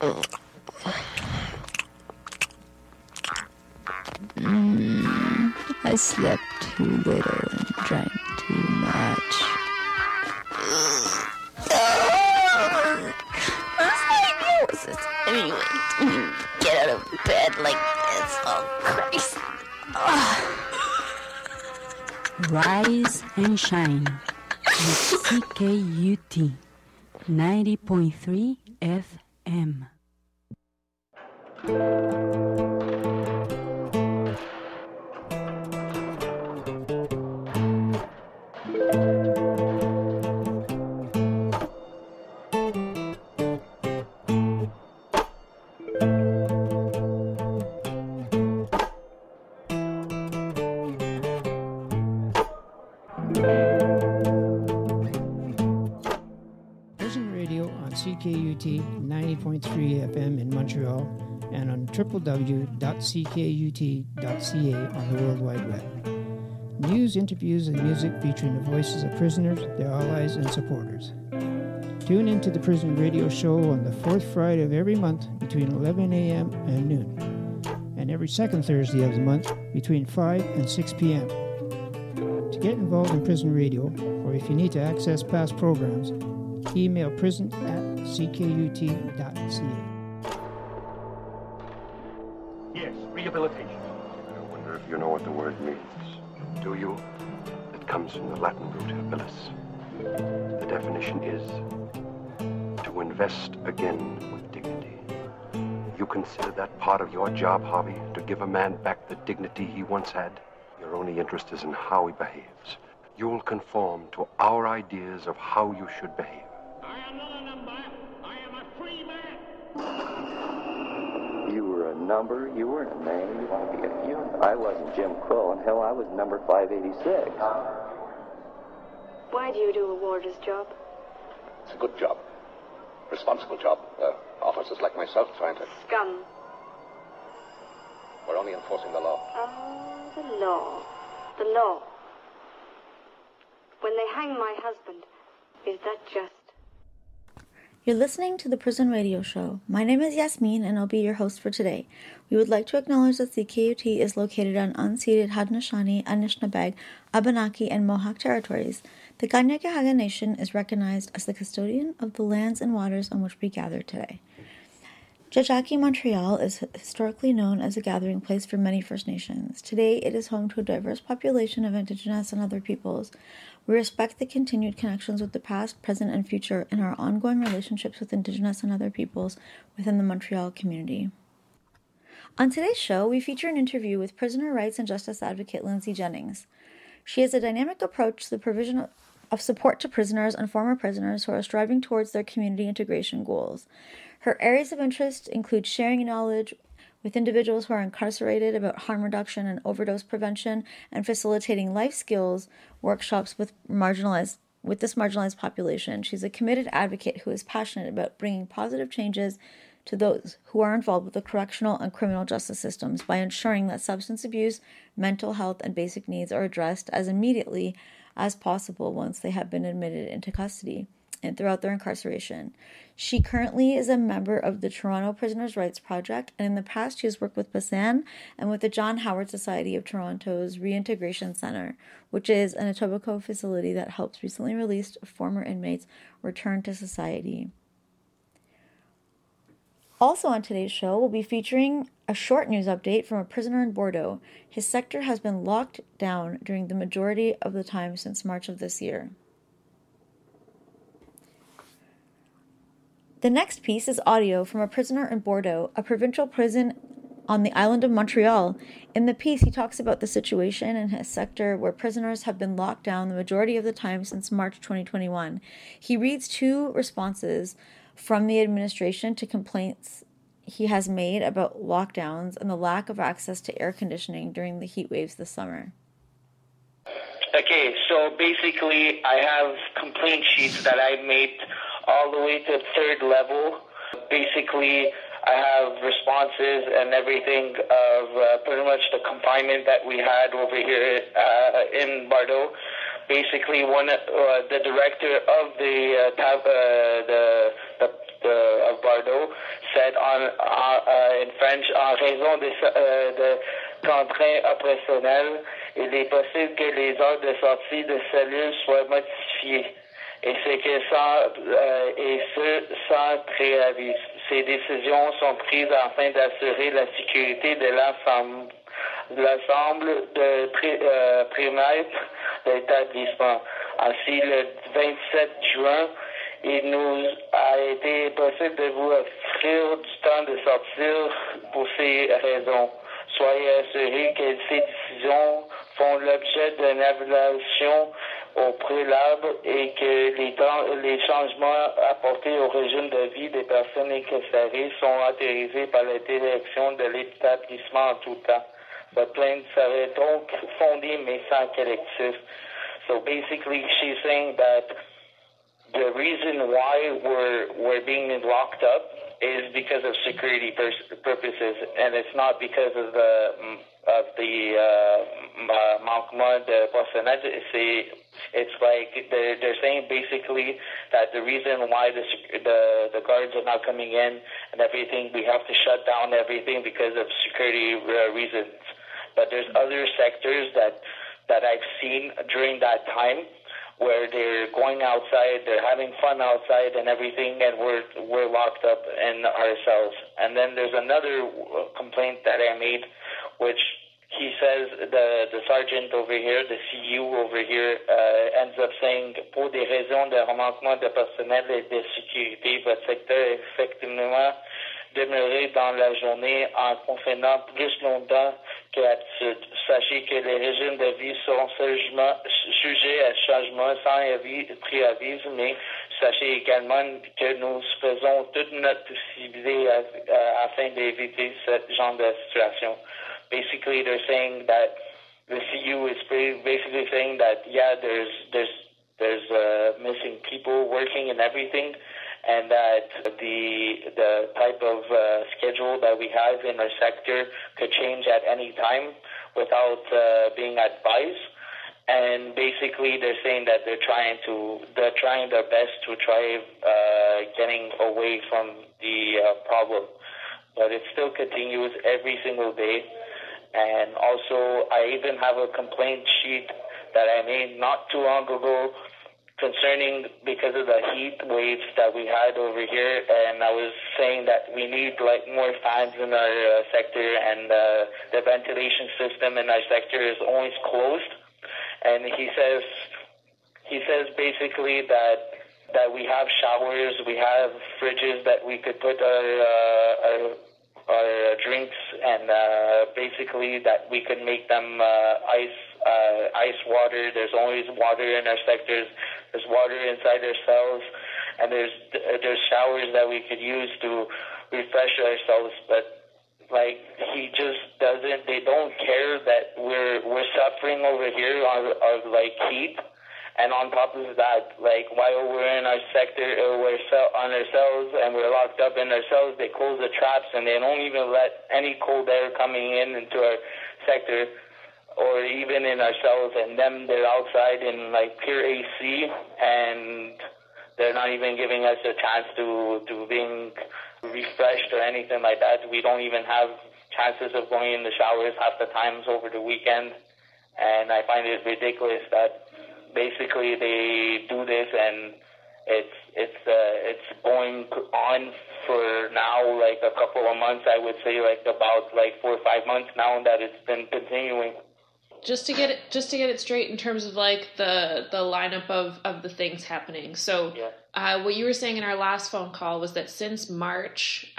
I slept too little and drank too much. Anyway, get out of bed like this. Oh, Christ. Rise and shine with CKUT 90.3 FM. Prison Radio on CKUT 90.3 FM in Montreal and on www.ckut.ca on the World Wide Web. News, interviews, and music featuring the voices of prisoners, their allies, and supporters. Tune into the Prison Radio Show on the fourth Friday of every month between 11 a.m. and noon, and every second Thursday of the month between 5 and 6 p.m. To get involved in Prison Radio, or if you need to access past programs, email prison@ckut.ca. Yes, rehabilitation. I wonder if you know what the word means. Do you? It comes from the Latin root habilis. The definition is to invest again with dignity. You consider that part of your job, Harvey, to give a man back the dignity he once had? Your only interest is in how he behaves. You'll conform to our ideas of how you should behave. I am not a number. I am a free man. You were a number, you weren't a name, you want to be a human. I wasn't Jim Crow, and hell, I was number 586. Why do you do a warder's job? It's a good job. Responsible job. Officers like myself trying to... Scum. We're only enforcing the law. Oh, the law. The law. When they hang my husband, is that just? You're listening to the Prison Radio Show. My name is Yasmin, and I'll be your host for today. We would like to acknowledge that CKUT is located on unceded Haudenosaunee, Anishinaabe, Abenaki, and Mohawk territories. The Kanien'kehá:ka Nation is recognized as the custodian of the lands and waters on which we gather today. Tiohtià:ke, Montreal is historically known as a gathering place for many First Nations. Today, it is home to a diverse population of Indigenous and other peoples. We respect the continued connections with the past, present, and future in our ongoing relationships with Indigenous and other peoples within the Montreal community. On today's show, we feature an interview with prisoner rights and justice advocate Lindsay Jennings. She has a dynamic approach to the provision of support to prisoners and former prisoners who are striving towards their community integration goals. Her areas of interest include sharing knowledge with individuals who are incarcerated about harm reduction and overdose prevention, and facilitating life skills workshops with this marginalized population. She's a committed advocate who is passionate about bringing positive changes to those who are involved with the correctional and criminal justice systems by ensuring that substance abuse, mental health, and basic needs are addressed as immediately as possible once they have been admitted into custody and throughout their incarceration. She currently is a member of the Toronto Prisoners' Rights Project, and in the past she has worked with PASAN and with the John Howard Society of Toronto's Reintegration Centre, which is an Etobicoke facility that helps recently released former inmates return to society. Also on today's show, we'll be featuring a short news update from a prisoner in Bordeaux. His sector has been locked down during the majority of the time since March of this year. The next piece is audio from a prisoner in Bordeaux, a provincial prison on the island of Montreal. In the piece, he talks about the situation in his sector where prisoners have been locked down the majority of the time since March 2021. He reads two responses from the administration to complaints he has made about lockdowns and the lack of access to air conditioning during the heat waves this summer. Okay, so basically I have complaint sheets that I made all the way to third level. Basically, I have responses and everything of pretty much the confinement that we had over here in Bordeaux. Basically, the director of of Bordeaux said in French, en raison de contraintes opérationnelles, il est possible que les heures de sortie de cellules soient modifiées, et sans préavis. Ces décisions sont prises afin d'assurer la sécurité de l'ensemble de périmètre de l'établissement. Ainsi, le 27 juin, il nous a été possible de vous offrir du temps de sortir pour ces raisons. Soyez assurés que ces décisions font l'objet d'une évaluation au préalable et que les changements apportés au régime de vie des personnes incarcérées sont autorisés par la direction de l'établissement en tout temps. Votre plainte serait donc fondée mais sans collectif. So basically, she's saying that the reason why we're being locked up is because of security purposes, and it's not because of the manquement de personnel. It's like they're saying basically that the reason why the guards are not coming in and everything, we have to shut down everything because of security reasons. But there's other sectors that I've seen during that time where they're going outside, they're having fun outside and everything, and we're locked up in our cells. And then there's another complaint that I made, which he says the sergeant over here, the CU over here, ends up saying, pour des raisons de manquement de personnel et de sécurité, votre secteur est effectivement demeuré dans la journée en confinant plus longtemps que d'habitude. Sachez que les régimes de vie sont sujets à changement sans préavis, mais sachez également que nous faisons toute notre possibilité afin d'éviter ce genre de situation. Basically, they're saying that the CU is basically saying that, yeah, there's missing people working and everything, and that the type of schedule that we have in our sector could change at any time without being advised. And basically, they're saying that they're trying their best to try getting away from the problem, but it still continues every single day. And also, I even have a complaint sheet that I made not too long ago concerning because of the heat waves that we had over here, and I was saying that we need like more fans in our sector, and the ventilation system in our sector is always closed. And he says basically that we have showers, we have fridges that we could put our drinks, and basically that we could make them ice water. There's always water in our sectors. There's water inside our cells, and there's showers that we could use to refresh ourselves. But like he just doesn't. They don't care that we're suffering over here of like heat. And on top of that, like while we're in our sector, we're on our cells and we're locked up in our cells, they close the traps and they don't even let any cold air coming into our sector or even in our cells. And then they're outside in like pure AC, and they're not even giving us a chance to being refreshed or anything like that. We don't even have chances of going in the showers half the times over the weekend. And I find it ridiculous that basically they do this, and it's going on for now like a couple of months. I would say like about like 4 or 5 months now that it's been continuing. Just to get it straight in terms of like the lineup of the things happening. So what you were saying in our last phone call was that since March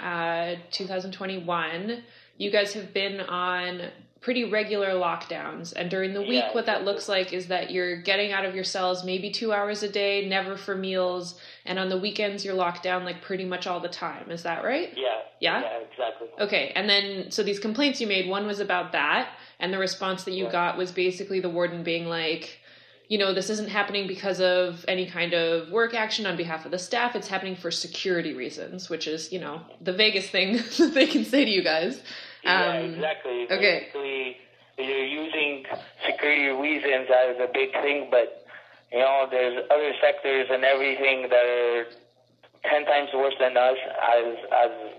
2021, you guys have been on pretty regular lockdowns, and during the week what that looks like is that you're getting out of your cells maybe 2 hours a day, never for meals, and on the weekends you're locked down like pretty much all the time. Is that right? Yeah, exactly. Okay, and then so these complaints you made, one was about that, and the response that you got was basically the warden being like, you know, this isn't happening because of any kind of work action on behalf of the staff, it's happening for security reasons, which is, you know, the vaguest thing that they can say to you guys. Exactly. Okay. Basically, you're using security reasons as a big thing, but, you know, there's other sectors and everything that are 10 times worse than us as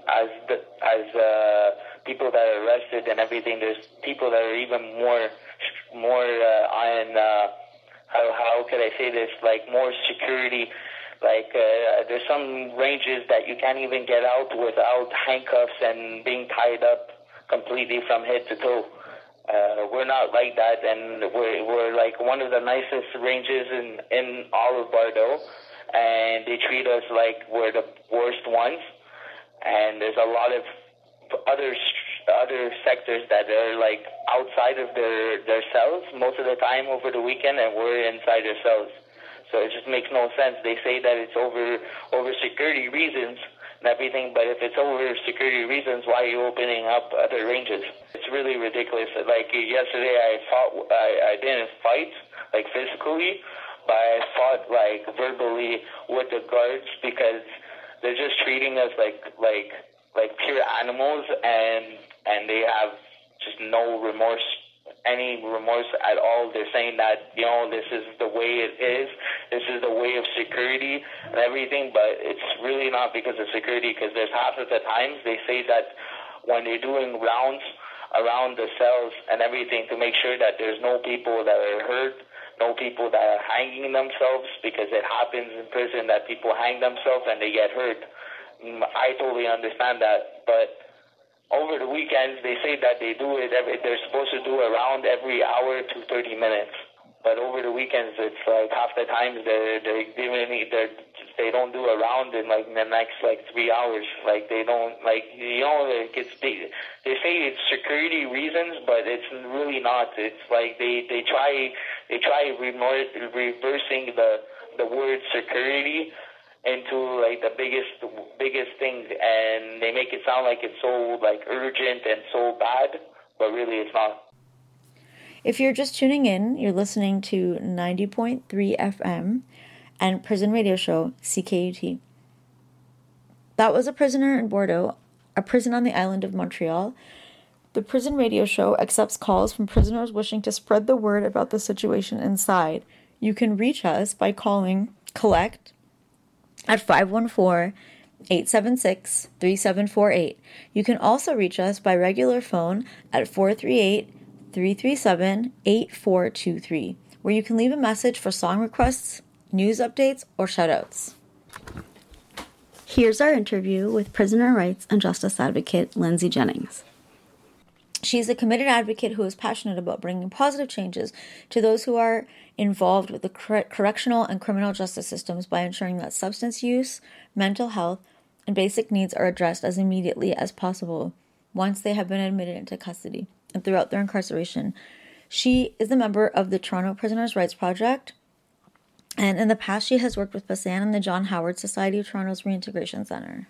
people that are arrested and everything, there's people that are even more on how could I say this, like more security. Like there's some ranges that you can't even get out without handcuffs and being tied up completely from head to toe. We're not like that, and we're like one of the nicest ranges in all of Bordeaux, and they treat us like we're the worst ones. And there's a lot of other sectors that are like outside of their cells most of the time over the weekend, and we're inside their cells. So it just makes no sense. They say that it's over security reasons and everything, but if it's over security reasons, why are you opening up other ranges? It's really ridiculous. Like yesterday, I didn't fight like physically, but I fought like verbally with the guards because they're just treating us like pure animals, and they have just no remorse. Any remorse at all. They're saying that, this is the way it is. This is the way of security and everything, but it's really not because of security, because there's half of the times they say that when they're doing rounds around the cells and everything to make sure that there's no people that are hurt, no people that are hanging themselves, because it happens in prison that people hang themselves and they get hurt. I totally understand that, but over the weekends, they say that they do it. They're supposed to do a round every hour to 30 minutes. But over the weekends, it's like half the times they don't do a round in like the next 3 hours. Like they don't they say it's security reasons, but it's really not. It's like they try reversing the word security into like the biggest things, and they make it sound like it's so like urgent and so bad, but really it's not. If you're just tuning in, you're listening to 90.3 FM and Prison Radio Show, CKUT. That was a prisoner in Bordeaux, a prison on the island of Montreal. The Prison Radio Show accepts calls from prisoners wishing to spread the word about the situation inside. You can reach us by calling Collect at 514-876-3748. You can also reach us by regular phone at 438-337-8423, where you can leave a message for song requests, news updates, or shoutouts. Here's our interview with prisoner rights and justice advocate Lindsay Jennings. She's a committed advocate who is passionate about bringing positive changes to those who are involved with the correctional and criminal justice systems by ensuring that substance use, mental health, and basic needs are addressed as immediately as possible once they have been admitted into custody and throughout their incarceration. She is a member of the Toronto Prisoners' Rights Project, and in the past she has worked with Basan and the John Howard Society of Toronto's Reintegration Centre.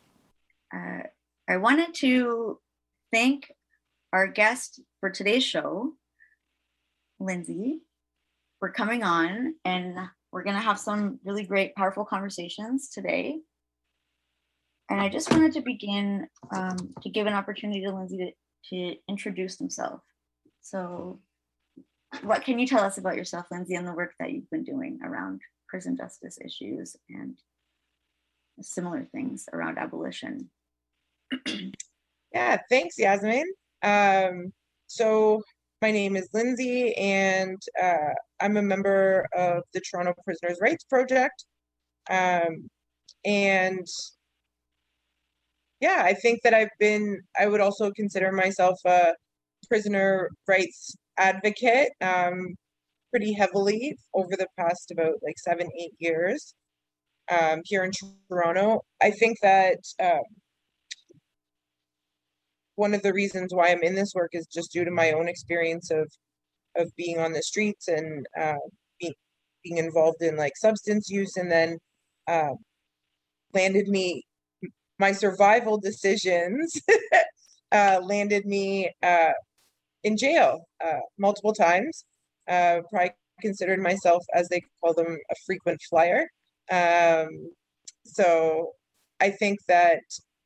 I wanted to thank our guest for today's show, Lindsay, for coming on, and we're going to have some really great, powerful conversations today. And I just wanted to begin to give an opportunity to Lindsay to introduce himself. So what can you tell us about yourself, Lindsay, and the work that you've been doing around prison justice issues and similar things around abolition? Yeah, thanks, Yasmin. So my name is Lindsay, and I'm a member of the Toronto Prisoners' Rights Project. And yeah, I think that I would also consider myself a prisoner rights advocate pretty heavily over the past about 7-8 years here in Toronto. I think that one of the reasons why I'm in this work is just due to my own experience of being on the streets and being involved in substance use, and then my survival decisions landed me in jail multiple times. Probably considered myself, as they call them, a frequent flyer. So I think that,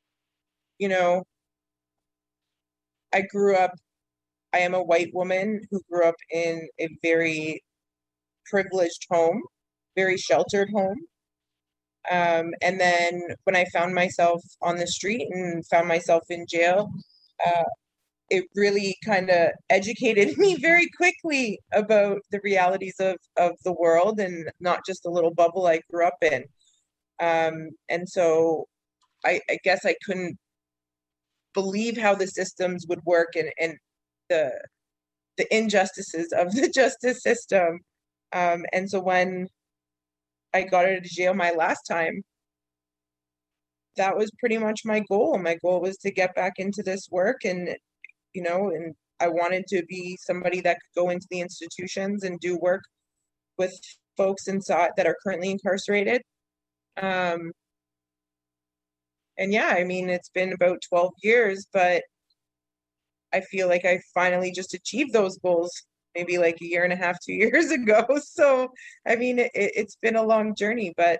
I am a white woman who grew up in a very privileged home, very sheltered home. And then when I found myself on the street and found myself in jail, it really kind of educated me very quickly about the realities of the world and not just the little bubble I grew up in. And so I guess I couldn't believe how the systems would work and the injustices of the justice system. And so when I got out of jail my last time, that was pretty much my goal. My goal was to get back into this work and I wanted to be somebody that could go into the institutions and do work with folks inside that are currently incarcerated. And yeah, I mean, it's been about 12 years, but I feel like I finally just achieved those goals maybe like a year and a half, 2 years ago. So, I mean, it's been a long journey, but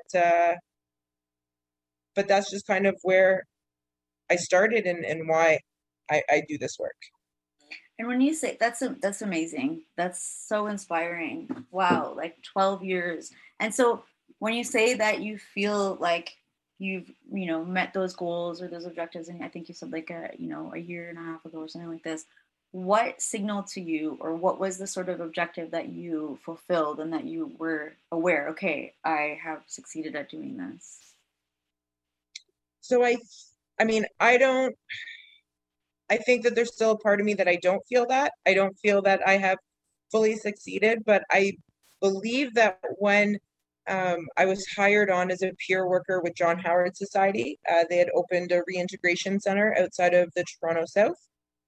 that's just kind of where I started and why I do this work. And when you say that's amazing, that's so inspiring. Wow, like 12 years. And so when you say that you feel like you've met those goals or those objectives, and I think you said like a year and a half ago or something like this, what signaled to you, or what was the sort of objective that you fulfilled and that you were aware, okay, I have succeeded at doing this? So I mean, I think that there's still a part of me that I don't feel that. I don't feel that I have fully succeeded, but I believe that when I was hired on as a peer worker with John Howard Society, they had opened a reintegration center outside of the Toronto South.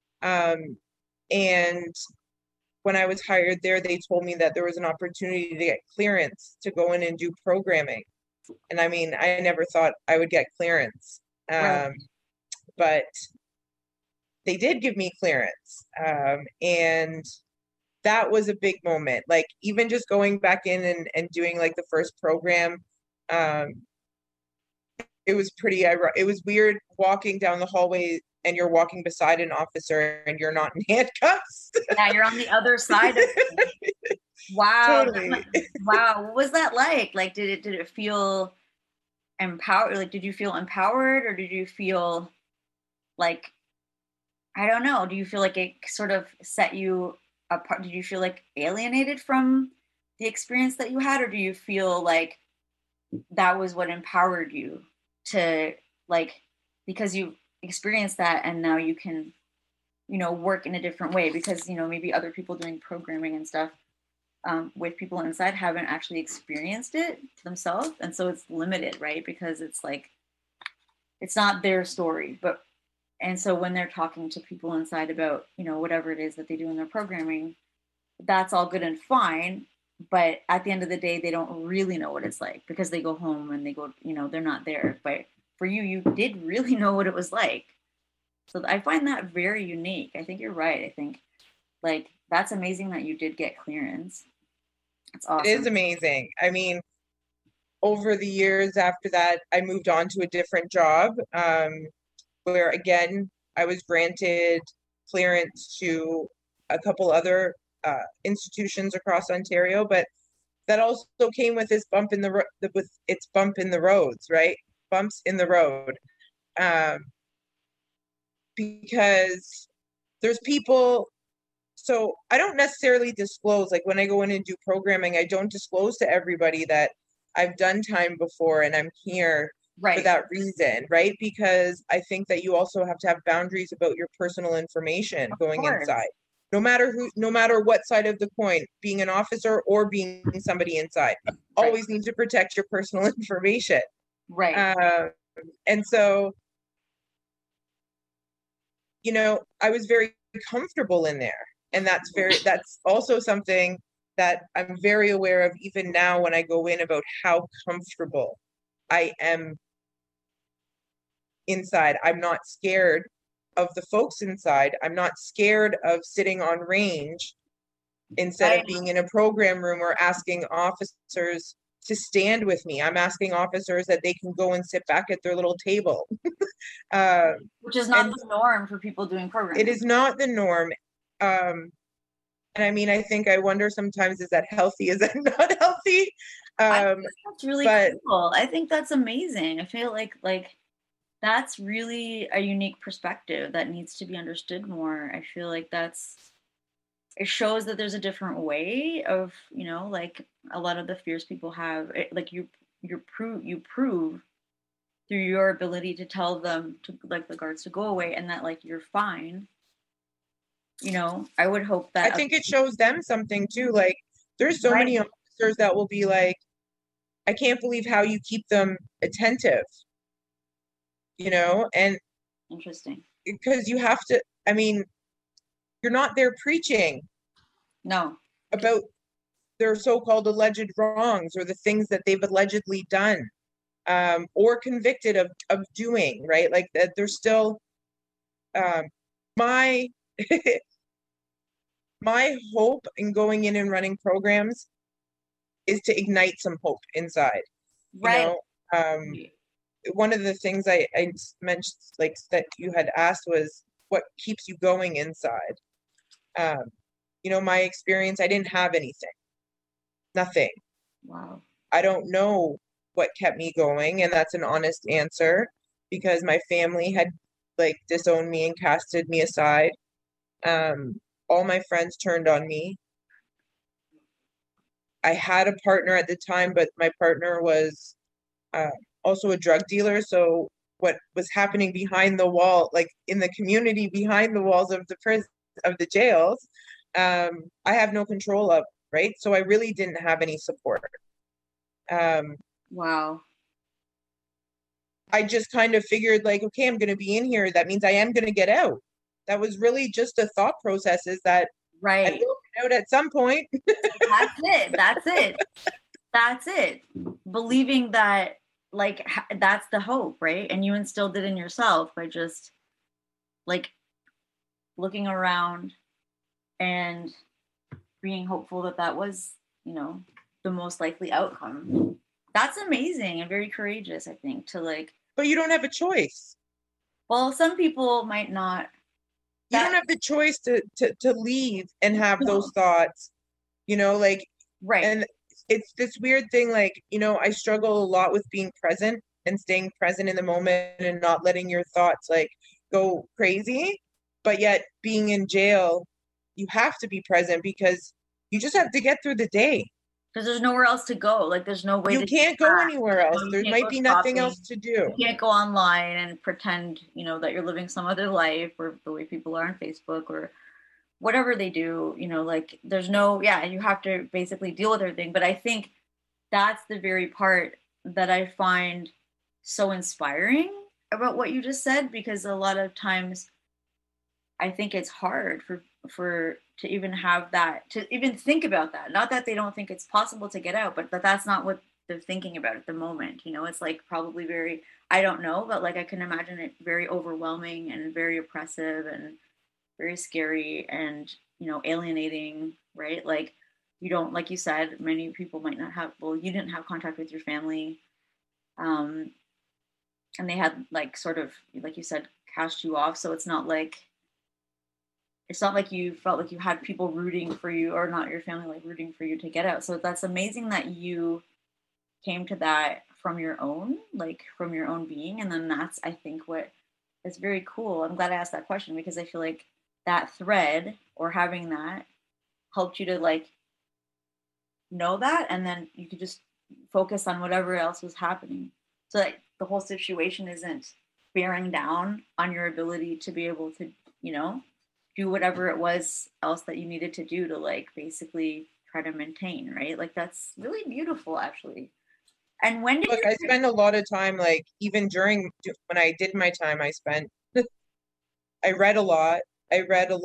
And when I was hired there, they told me that there was an opportunity to get clearance to go in and do programming. And I mean, I never thought I would get clearance. Right. But they did give me clearance. And that was a big moment. Like even just going back in and doing like the first program, it was it was weird walking down the hallway and you're walking beside an officer and you're not in handcuffs. Yeah, you're on the other side of it. Wow. Totally. Wow. What was that like? Like, did it feel empowered? Like, did you feel empowered, or did you feel like, I don't know, do you feel like it sort of set you apart? Did you feel like alienated from the experience that you had, or do you feel like that was what empowered you to, like, because you experienced that and now you can, work in a different way because, maybe other people doing programming and stuff with people inside haven't actually experienced it themselves. And so it's limited, right? Because it's like, it's not their story, and so when they're talking to people inside about, whatever it is that they do in their programming, that's all good and fine. But at the end of the day, they don't really know what it's like because they go home and they go, they're not there. But for you, you did really know what it was like. So I find that very unique. I think you're right. I think like that's amazing that you did get clearance. That's awesome. It is amazing. I mean, over the years after that, I moved on to a different job. Where again, I was granted clearance to a couple other institutions across Ontario, but that also came with this bump in the roads, right? Bumps in the road, because there's people. So I don't necessarily disclose, like when I go in and do programming, I don't disclose to everybody that I've done time before and I'm here. Right. For that reason, right? Because I think that you also have to have boundaries about your personal information going inside. No matter what side of the coin, being an officer or being somebody inside, always need to protect your personal information. Right. And so, I was very comfortable in there. And that's also something that I'm very aware of even now when I go in about how comfortable I am inside. I'm not scared of the folks inside. I'm not scared of sitting on range instead of being in a program room or asking officers to stand with me. I'm asking officers that they can go and sit back at their little table. Which is not the norm for people doing programming. It is not the norm. And I mean, I wonder sometimes, is that healthy? Is that not healthy? I think that's really cool. I think that's amazing. I feel like that's really a unique perspective that needs to be understood more. I feel like it shows that there's a different way of, like a lot of the fears people have. Like you prove through your ability to tell them to, like, the guards to go away, and that, like, you're fine. I would hope that. I think it shows them something too. Like, there's so many officers that will be like, I can't believe how you keep them attentive. And interesting. Because you have to, I mean, you're not there preaching. No. About their so-called alleged wrongs or the things that they've allegedly done. Or convicted of doing, right? Like that there's still my my hope in going in and running programs is to ignite some hope inside. Right. One of the things I mentioned, like, that you had asked was what keeps you going inside. My experience, I didn't have anything. Nothing. Wow. I don't know what kept me going, and that's an honest answer, because my family had, like, disowned me and casted me aside. All my friends turned on me. I had a partner at the time, but my partner was also a drug dealer. So what was happening behind the wall, like in the community behind the walls of the prison, of the jails, I have no control of, right? So I really didn't have any support. Wow. I just kind of figured, like, okay, I'm going to be in here. That means I am going to get out. That was really just a thought process, is that right. I will get out at some point. That's it. Believing that, like, that's the hope, right? And you instilled it in yourself by just, like, looking around and being hopeful that was, the most likely outcome. That's amazing and very courageous, I think, to, like. But you don't have a choice. Well, some people might not. You don't have the choice to leave and have those thoughts, like. Right. And it's this weird thing, like, I struggle a lot with being present and staying present in the moment and not letting your thoughts, like, go crazy. But yet being in jail, you have to be present because you just have to get through the day. Because there's nowhere else to go. Like, there's no way. You can't go anywhere else. There might be nothing else to do. You can't go online and pretend, that you're living some other life, or the way people are on Facebook or whatever they do. Like, there's no, you have to basically deal with everything. But I think that's the very part that I find so inspiring about what you just said, because a lot of times I think it's hard for to even have that, to even think about that. Not that they don't think it's possible to get out, but that's not what they're thinking about at the moment. It's like probably very, I don't know, but, like, I can imagine it very overwhelming and very oppressive and very scary and, alienating, right? Like, you don't, like you said, many people might not have, well, you didn't have contact with your family. And they had, like, sort of, like you said, cast you off. So it's not like you felt like you had people rooting for you, or not your family, like, rooting for you to get out. So that's amazing that you came to that from your own being. And then that's, I think, what is very cool. I'm glad I asked that question, because I feel like that thread, or having that, helped you to, like, know that, and then you could just focus on whatever else was happening. So that the whole situation isn't bearing down on your ability to be able to, do whatever it was else that you needed to do to, like, basically try to maintain, right? Like, that's really beautiful, actually. And when did I spend a lot of time, like, even when I did my time, I read a lot. I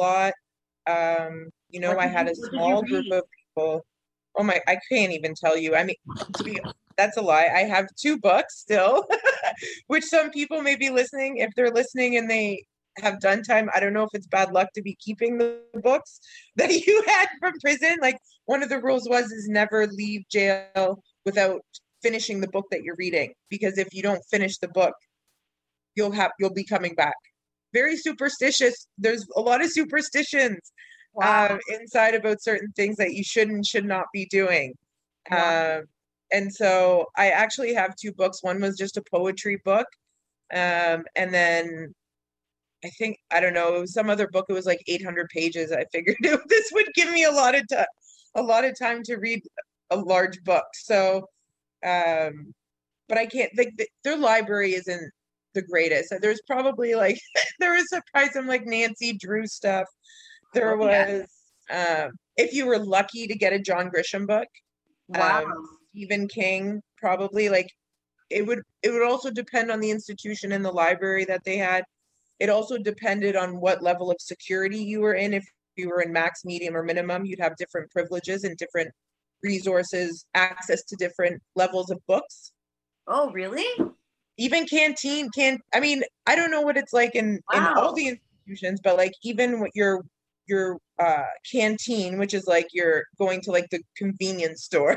had a small group of people. Oh my, I can't even tell you. I mean, that's a lie. I have 2 books still, which some people may be listening, if they're listening and they have done time. I don't know if it's bad luck to be keeping the books that you had from prison. Like, one of the rules is never leave jail without finishing the book that you're reading, because if you don't finish the book, you'll be coming back. Very superstitious. There's a lot of superstitions inside about certain things that you should not be doing. Wow. And so I actually have 2 books. One was just a poetry book. And then I think, I don't know, it was some other book. It was like 800 pages. I figured this would give me a lot of time to read a large book. So, but I can't think their library isn't the greatest. There's probably like, there was probably some like Nancy Drew stuff. There was, if you were lucky to get a John Grisham book, Wow. Stephen King, probably, like, it would also depend on the institution and the library that they had. It also depended on what level of security you were in. If you were in max, medium, or minimum, you'd have different privileges and different resources, access to different levels of books. Oh, really? Even canteen I mean, I don't know what it's like in all the institutions, but like even what your canteen, which is like you're going to like the convenience store.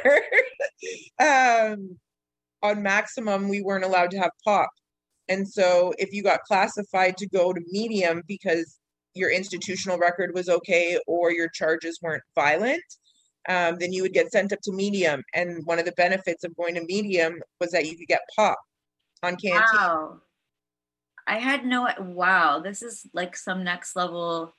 On maximum, we weren't allowed to have pop. And so if you got classified to go to medium because your institutional record was okay or your charges weren't violent, then you would get sent up to medium. And one of the benefits of going to medium was that you could get pop on canteen. Wow. I had wow, this is like some next level.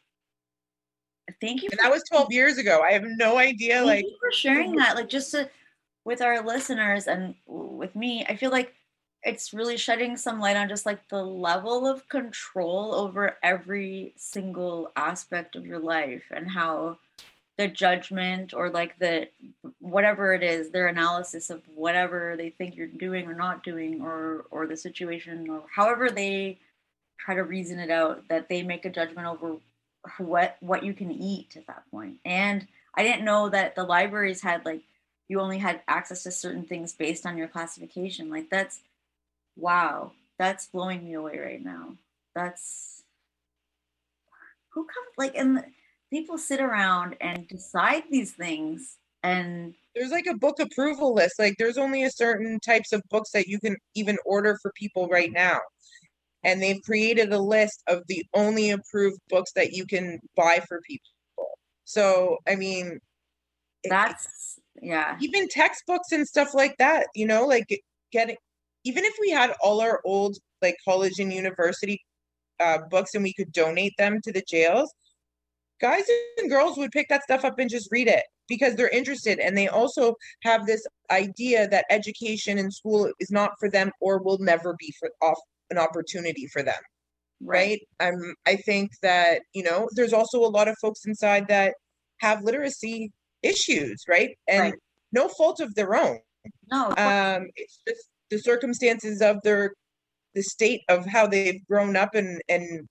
Thank you. And that was 12 years ago. I have no idea. Thank you for sharing that. Like, just with our listeners and with me, I feel like it's really shedding some light on just like the level of control over every single aspect of your life and how the judgment or like the whatever it is, their analysis of whatever they think you're doing or not doing or the situation or however they try to reason it out, that they make a judgment over what you can eat at that point. And I didn't know that the libraries had like you only had access to certain things based on your classification. Like that's wow, that's blowing me away right now. That's who comes like and people sit around and decide these things, and there's like a book approval list. Like there's only a certain types of books that you can even order for people right now. And they've created a list of the only approved books that you can buy for people. So, I mean, that's, yeah. Even textbooks and stuff like that, you know, like even if we had all our old like college and university books and we could donate them to the jails, guys and girls would pick that stuff up and just read it because they're interested. And they also have this idea that education in school is not for them or will never be an opportunity for them. Right. I think that, you know, there's also a lot of folks inside that have literacy issues, right? And no fault of their own. No. It's just the circumstances of the state of how they've grown up and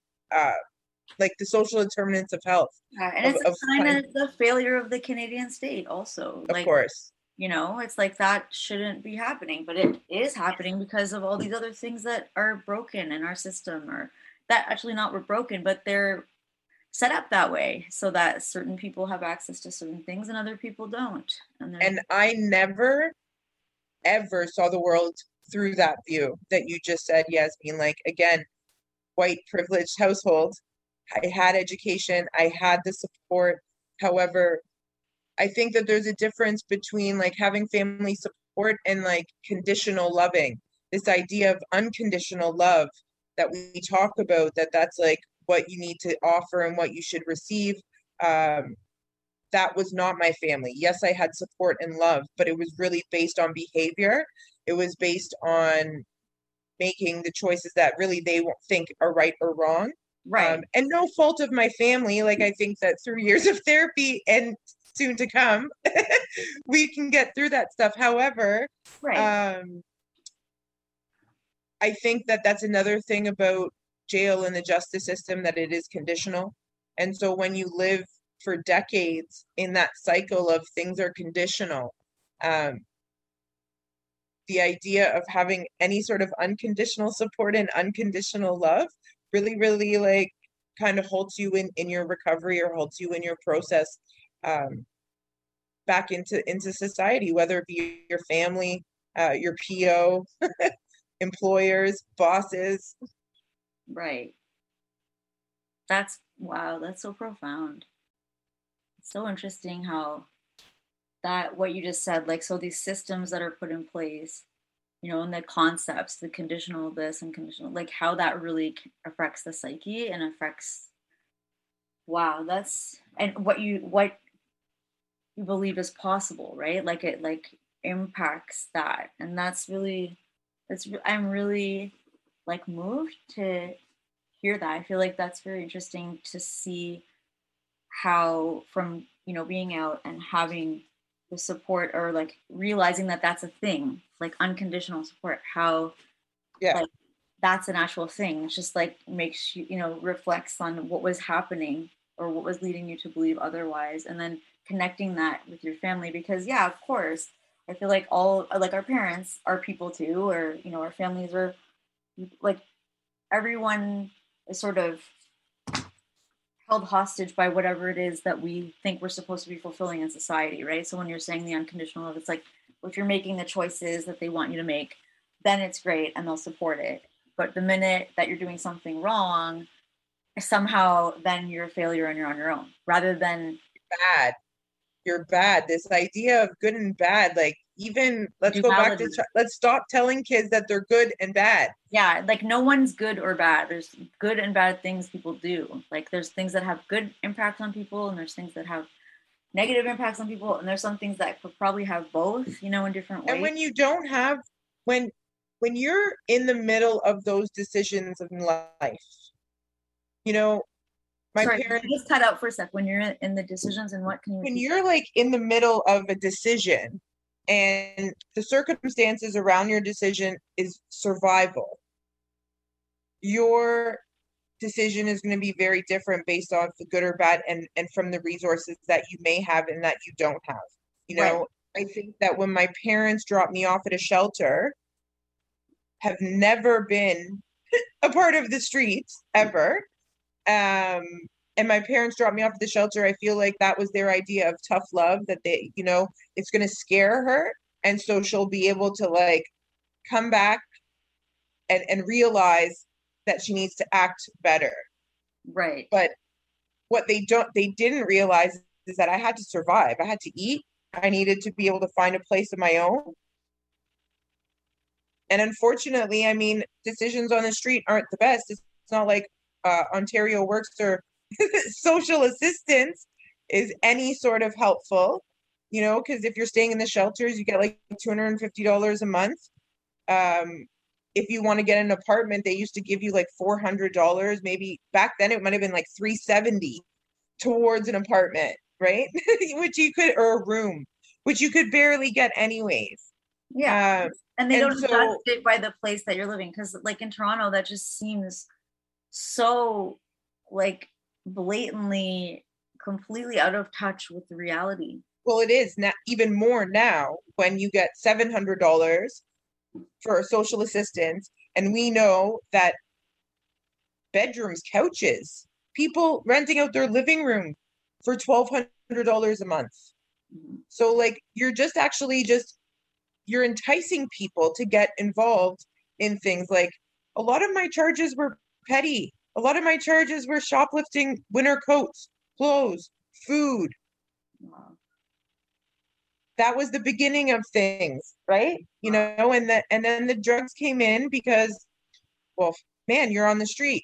like the social determinants of health. And it's a sign of the failure of the Canadian state also. Of course. You know, it's like that shouldn't be happening, but it is happening because of all these other things that are broken in our system, or that actually not were broken, but they're set up that way so that certain people have access to certain things and other people don't. And I never, ever saw the world through that view that you just said, Yasmin. Like, again, white privileged household. I had education. I had the support. However, I think that there's a difference between like having family support and like conditional loving. This idea of unconditional love that we talk about, that's like what you need to offer and what you should receive. That was not my family. Yes, I had support and love, but it was really based on behavior. It was based on making the choices that really they won't think are right or wrong. Right. And no fault of my family. Like, I think that through years of therapy and soon to come, we can get through that stuff. However, I think that that's another thing about jail and the justice system, that it is conditional. And so when you live for decades in that cycle of things are conditional, the idea of having any sort of unconditional support and unconditional love really, really like kind of holds you in your recovery or holds you in your process back into society, whether it be your family, your PO, employers, bosses. Right. That's wow, that's so profound. It's so interesting how that what you just said, like, so these systems that are put in place, you know, and the concepts, the conditional this and conditional, like how that really affects the psyche and affects, wow, that's, and what you believe is possible, right? Like it like impacts that. And that's really, I'm really like moved to hear that. I feel like that's very interesting to see how from, you know, being out and having the support or like realizing that that's a thing, like unconditional support, how like that's an actual thing. It's just like makes you, you know, reflects on what was happening or what was leading you to believe otherwise, and then connecting that with your family. Because yeah, of course, I feel like all like our parents are people too, or you know, our families are like, everyone is sort of held hostage by whatever it is that we think we're supposed to be fulfilling in society, right? So when you're saying the unconditional love, it's like if you're making the choices that they want you to make, then it's great and they'll support it. But the minute that you're doing something wrong, somehow then you're a failure and you're on your own, rather than bad. You're bad. This idea of good and bad, like even let's go back to let's stop telling kids that they're good and bad. Yeah, like no one's good or bad. There's good and bad things people do. Like there's things that have good impact on people, and there's things that have negative impacts on people, and there's some things that could probably have both, you know, in different ways. And when you don't have, when you're in the middle of those decisions in life, you know, Sorry, parents just cut out for a sec. When you're in the decisions, and what can you? When you're like in the middle of a decision, and the circumstances around your decision is survival, your decision is going to be very different based off the good or bad, and from the resources that you may have and that you don't have. You know, right. I think that when my parents dropped me off at a shelter, have never been a part of the streets ever. And my parents dropped me off at the shelter. I feel like that was their idea of tough love, that they, you know, it's going to scare her. And so she'll be able to like come back and realize that she needs to act better. Right. But what they didn't realize is that I had to survive. I had to eat. I needed to be able to find a place of my own. And unfortunately, I mean, decisions on the street aren't the best. It's not like Ontario Works or social assistance is any sort of helpful, you know, because if you're staying in the shelters, you get like $250 a month. If you want to get an apartment, they used to give you like $400. Maybe back then it might have been like $370 towards an apartment, right? Which you could, or a room, which you could barely get anyways. Yeah. And they don't judge it by the place that you're living, because like in Toronto, that just seems so like blatantly completely out of touch with the reality. Well, it is now, even more now, when you get $700 for social assistance, and we know that bedrooms, couches, people renting out their living room for $1,200 a month. So like you're you're enticing people to get involved in things. Like a lot of my charges were petty. A lot of my charges were shoplifting winter coats, clothes, food. Wow. That was the beginning of things, right? You know, and then the drugs came in because, well, man, you're on the street.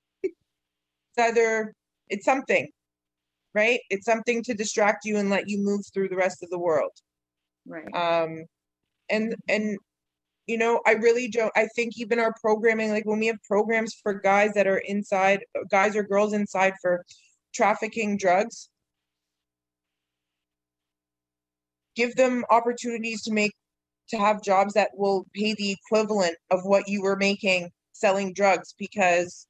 It's something, right? It's something to distract you and let you move through the rest of the world. Right. And you know, I really don't, I think even our programming, like when we have programs for guys that are inside, guys or girls inside for trafficking drugs, give them opportunities to have jobs that will pay the equivalent of what you were making selling drugs, because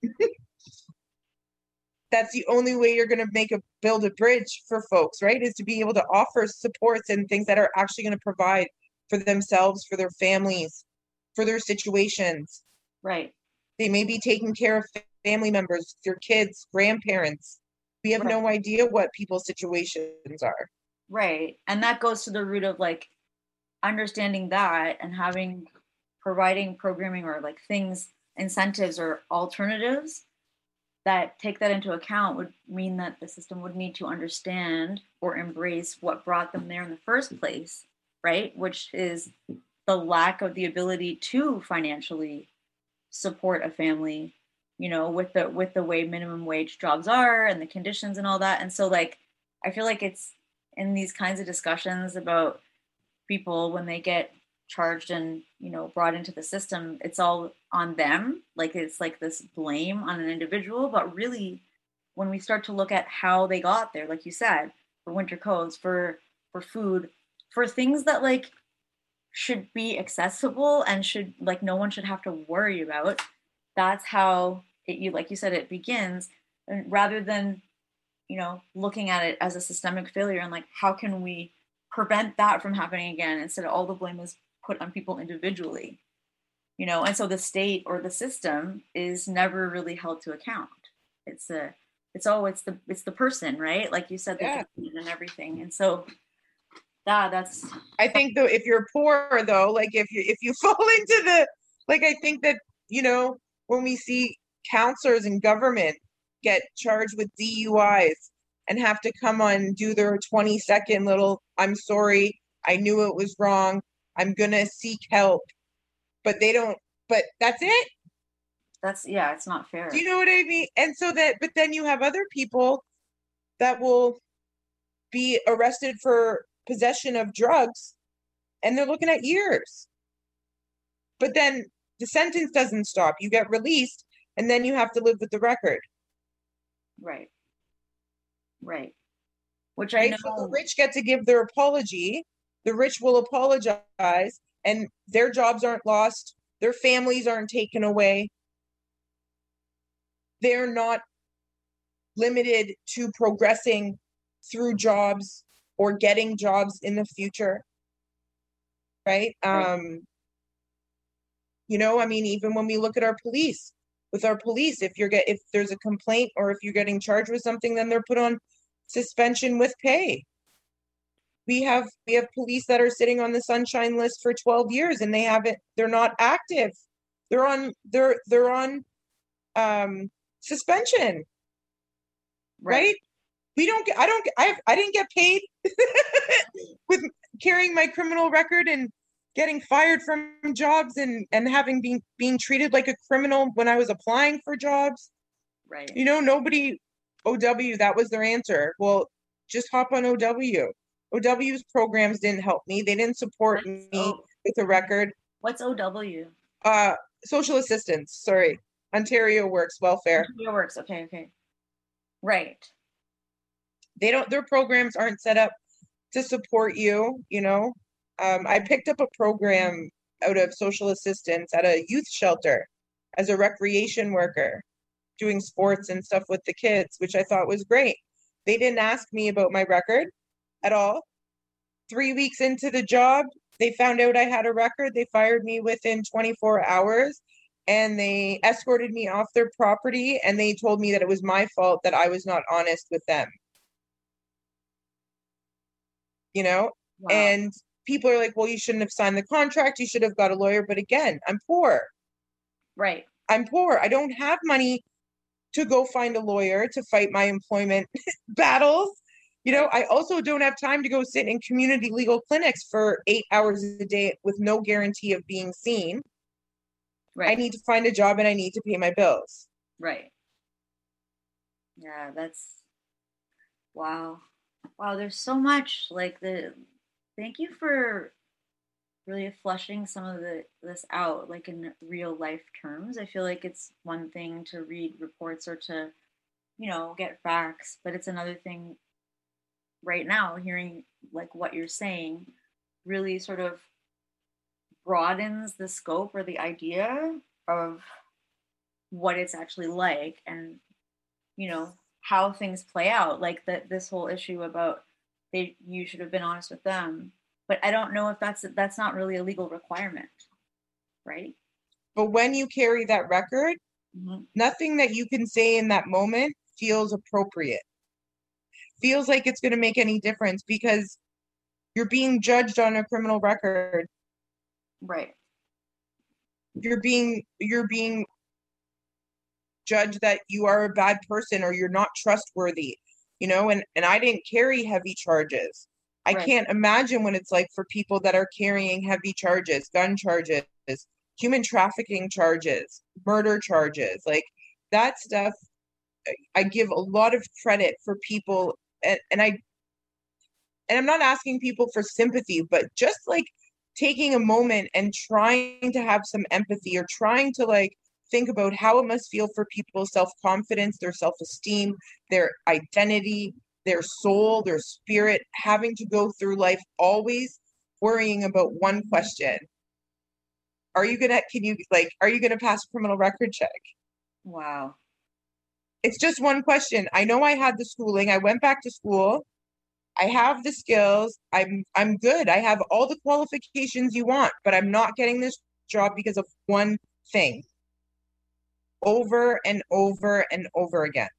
that's the only way you're going to build a bridge for folks, right? Is to be able to offer supports and things that are actually going to provide for themselves, for their families, for their situations. Right. They may be taking care of family members, their kids, grandparents. We have no idea what people's situations are. Right. And that goes to the root of like understanding that and providing programming or like things, incentives or alternatives that take that into account would mean that the system would need to understand or embrace what brought them there in the first place, right? Which is the lack of the ability to financially support a family, with the way minimum wage jobs are and the conditions and all that. And so like I feel like it's in these kinds of discussions about people when they get charged and brought into the system, it's all on them. Like it's like this blame on an individual, but really when we start to look at how they got there, like you said, for winter coats, for food, for things that like should be accessible and should like no one should have to worry about, that's how like you said, it begins. And rather than looking at it as a systemic failure and like how can we prevent that from happening again, instead of all the blame is put on people individually, and so the state or the system is never really held to account. It's the person, right? Like you said, yeah. And everything. And so that's I think though, if you're poor though, like if you fall into the, like, I think that, when we see counselors in government get charged with DUIs and have to come on, do their 20-second little, I'm sorry, I knew it was wrong, I'm going to seek help. But they don't, but that's it. It's not fair. Do you know what I mean? And so but then you have other people that will be arrested for possession of drugs and they're looking at years. But then the sentence doesn't stop. You get released and then you have to live with the record. Right. Which right? So the rich get to give their apology. The rich will apologize and their jobs aren't lost. Their families aren't taken away. They're not limited to progressing through jobs or getting jobs in the future. Right? I mean, even when we look at our police, if there's a complaint or if you're getting charged with something, then they're put on suspension with pay. We have police that are sitting on the sunshine list for 12 years and they're not active. They're on suspension. Right? I didn't get paid with carrying my criminal record and getting fired from jobs and having being treated like a criminal when I was applying for jobs. Right. Nobody, OW, that was their answer. Well, just hop on OW. OW's programs didn't help me. They didn't support me with a record. What's OW? Social assistance. Sorry. Ontario Works Welfare. Ontario Works. Okay. Right. Their programs aren't set up to support you, I picked up a program out of social assistance at a youth shelter as a recreation worker, doing sports and stuff with the kids, which I thought was great. They didn't ask me about my record at all. 3 weeks into the job, they found out I had a record. They fired me within 24 hours and they escorted me off their property and they told me that it was my fault that I was not honest with them. Wow. And people are like, well, you shouldn't have signed the contract. You should have got a lawyer. But again, I'm poor. Right. I'm poor. I don't have money to go find a lawyer to fight my employment battles. I also don't have time to go sit in community legal clinics for 8 hours a day with no guarantee of being seen. Right. I need to find a job and I need to pay my bills. Right. Yeah, wow. There's so much thank you for really fleshing some of this out, like in real life terms. I feel like it's one thing to read reports or to, get facts, but it's another thing right now hearing like what you're saying really sort of broadens the scope or the idea of what it's actually like and, how things play out. Like this whole issue about you should have been honest with them. But I don't know if that's not really a legal requirement, right? But when you carry that record, nothing that you can say in that moment feels appropriate. Feels like it's going to make any difference because you're being judged on a criminal record. Right. You're being judge that you are a bad person or you're not trustworthy, you know, and I didn't carry heavy charges. I can't imagine what it's like for people that are carrying heavy charges, gun charges, human trafficking charges, murder charges, like that stuff. I give a lot of credit for people, and I'm not asking people for sympathy, but just like taking a moment and trying to have some empathy, or trying to like think about how it must feel for people's self-confidence, their self-esteem, their identity, their soul, their spirit, having to go through life always worrying about one question. Are you gonna pass a criminal record check? Wow. It's just one question. I know I had the schooling. I went back to school. I have the skills. I'm good. I have all the qualifications you want, but I'm not getting this job because of one thing. Over and over and over again.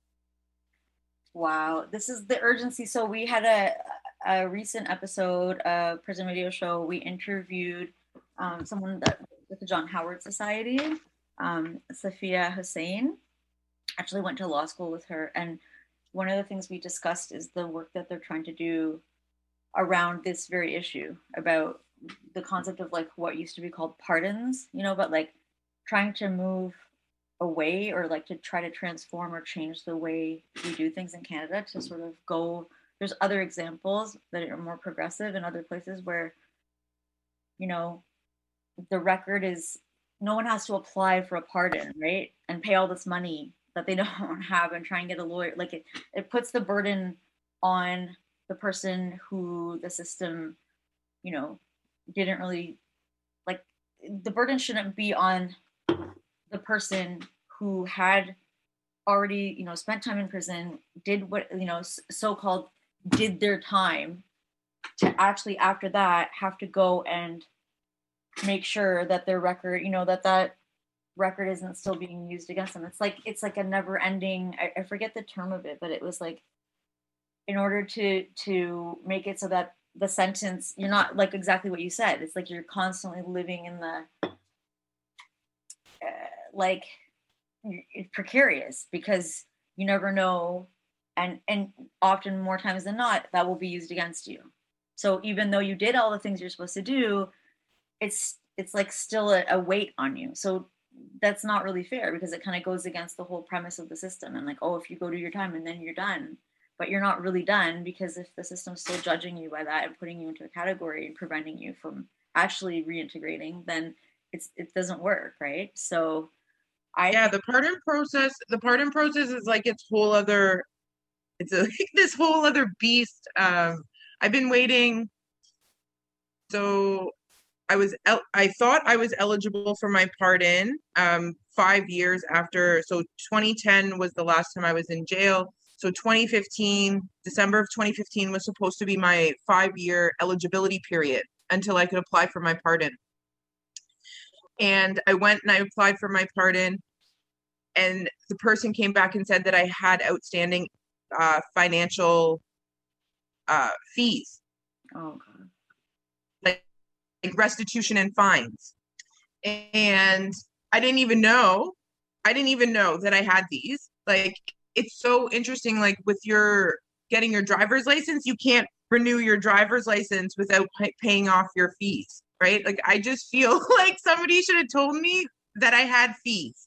Wow. This is the urgency. So we had a recent episode of Prison Radio Show. We interviewed someone with the John Howard Society, Safia Hussein. Actually went to law school with her, and one of the things we discussed is the work that they're trying to do around this very issue, about the concept of like what used to be called pardons, you know, but like trying to move away, or like to try to transform or change the way we do things in Canada to sort of go. There's other examples that are more progressive in other places where, you know, the record is, no one has to apply for a pardon, right? And pay all this money that they don't have and try and get a lawyer. Like it puts the burden on the person who the system, you know, didn't really, like, the burden shouldn't be on the person who had already, you know, spent time in prison, did what, you know, so-called did their time, to actually after that have to go and make sure that their record, you know, that record isn't still being used against them. It's like a never ending, I forget the term of it, but it was like, in order to make it so that the sentence, you're not, like exactly what you said, it's like you're constantly living in the like it's precarious, because you never know, and often more times than not that will be used against you. So even though you did all the things you're supposed to do, it's like still a weight on you. So that's not really fair, because it kind of goes against the whole premise of the system. And like, oh, if you go do your time and then you're done, but you're not really done, because if the system's still judging you by that and putting you into a category and preventing you from actually reintegrating, then it doesn't work, right? So the pardon process is like this whole other beast. I've been waiting. So I thought I was eligible for my pardon 5 years after. So 2010 was the last time I was in jail. So December of 2015 was supposed to be my 5-year eligibility period until I could apply for my pardon. And I went and I applied for my pardon, and the person came back and said that I had outstanding financial fees. Oh, God. Like restitution and fines. And I didn't even know that I had these. Like, it's so interesting, like with getting your driver's license, you can't renew your driver's license without paying off your fees, right? Like, I just feel like somebody should have told me that I had fees.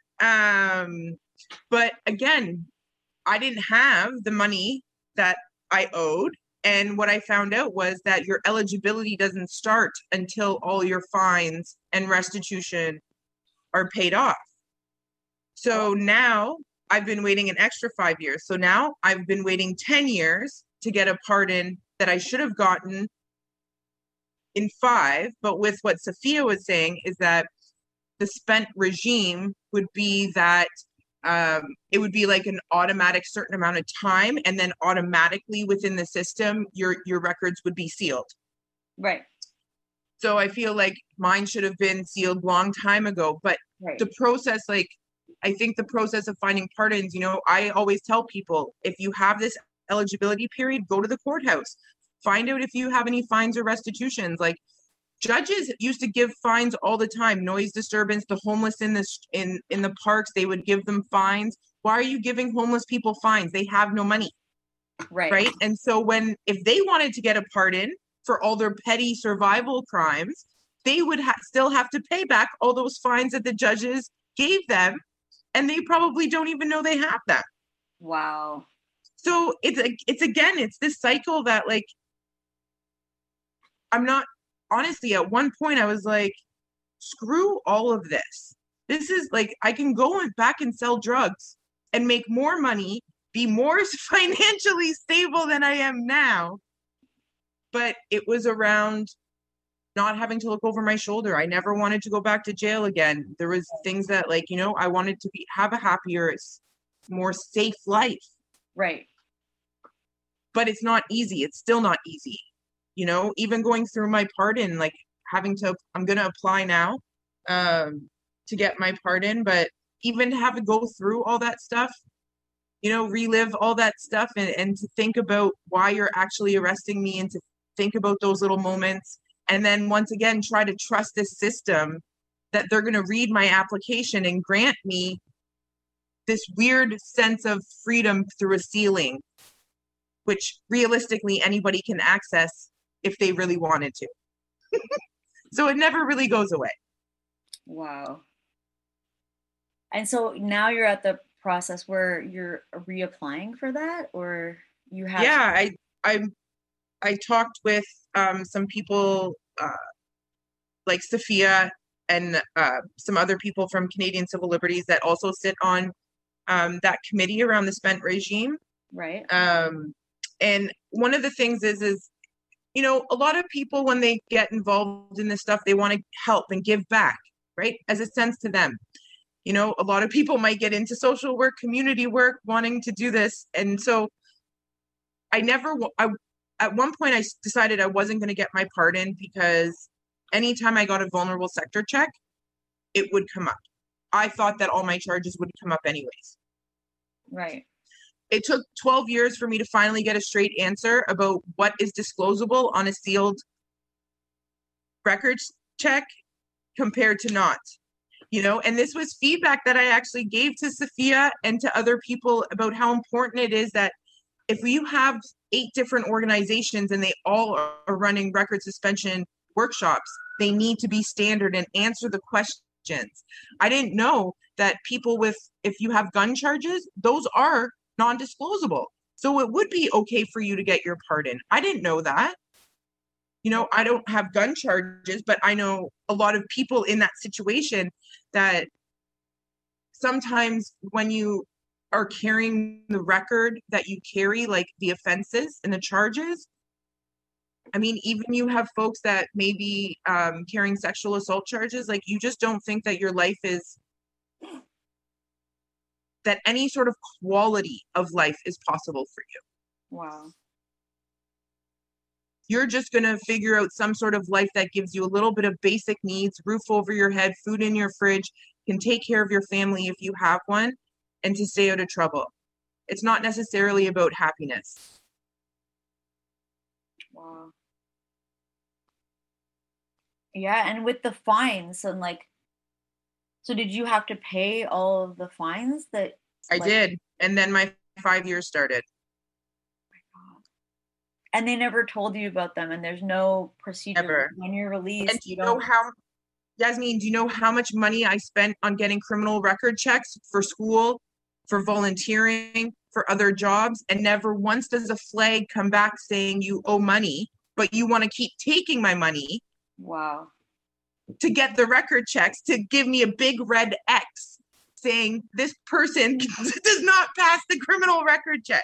But again, I didn't have the money that I owed. And what I found out was that your eligibility doesn't start until all your fines and restitution are paid off. So now I've been waiting an extra 5 years. So now I've been waiting 10 years to get a pardon that I should have gotten in 5. But with what Safia was saying is that the spent regime would be that it would be like an automatic certain amount of time, and then automatically within the system, your records would be sealed. Right. So I feel like mine should have been sealed long time ago. But the process, like, I think the process of finding pardons, you know, I always tell people, if you have this eligibility period, go to the courthouse, find out if you have any fines or restitutions. Like, Judges used to give fines all the time. Noise disturbance, the homeless in the parks, they would give them fines. Why are you giving homeless people fines? They have no money. Right. And so if they wanted to get a pardon for all their petty survival crimes, they would still have to pay back all those fines that the judges gave them. And they probably don't even know they have them. Wow. So it's this cycle that, like, honestly, at one point I was like, screw all of this. This is like, I can go back and sell drugs and make more money, be more financially stable than I am now. But it was around not having to look over my shoulder. I never wanted to go back to jail again. There was things that, like, I wanted to have a happier, more safe life. Right. But it's not easy. It's still not easy. Even going through my pardon, like I'm going to apply now to get my pardon, but even to have to go through all that stuff, relive all that stuff and to think about why you're actually arresting me and to think about those little moments. And then once again, try to trust this system that they're going to read my application and grant me this weird sense of freedom through a ceiling, which realistically anybody can access if they really wanted to. So it never really goes away. Wow. And so now you're at the process where you're reapplying for that, or you have? Yeah, I talked with some people like Sophia and some other people from Canadian Civil Liberties that also sit on that committee around the spent regime. Right. And one of the things is a lot of people, when they get involved in this stuff, they want to help and give back, right? As a sense to them. A lot of people might get into social work, community work, wanting to do this. And so at one point I decided I wasn't going to get my pardon because anytime I got a vulnerable sector check, it would come up. I thought that all my charges would come up anyways. Right. It took 12 years for me to finally get a straight answer about what is disclosable on a sealed records check compared to not. And this was feedback that I actually gave to Sophia and to other people about how important it is that if you have 8 different organizations and they all are running record suspension workshops, they need to be standard and answer the questions. I didn't know that if you have gun charges, those are non-disclosable. So it would be okay for you to get your pardon. I didn't know that. I don't have gun charges, but I know a lot of people in that situation that sometimes when you are carrying the record that you carry, like the offenses and the charges, I mean, even you have folks that may be carrying sexual assault charges, like you just don't think that your life is, that any sort of quality of life is possible for you. Wow. You're just going to figure out some sort of life that gives you a little bit of basic needs, roof over your head, food in your fridge, can take care of your family if you have one, and to stay out of trouble. It's not necessarily about happiness. Wow. Yeah, and with the fines and so did you have to pay all of the fines that? I did, and then my 5 years started. And they never told you about them, and there's no procedure. Never. When you're released. And do you know how, Yasmin, do you know how much money I spent on getting criminal record checks for school, for volunteering, for other jobs? And never once does a flag come back saying you owe money, but you want to keep taking my money. Wow. To get the record checks, to give me a big red X saying this person does not pass the criminal record check.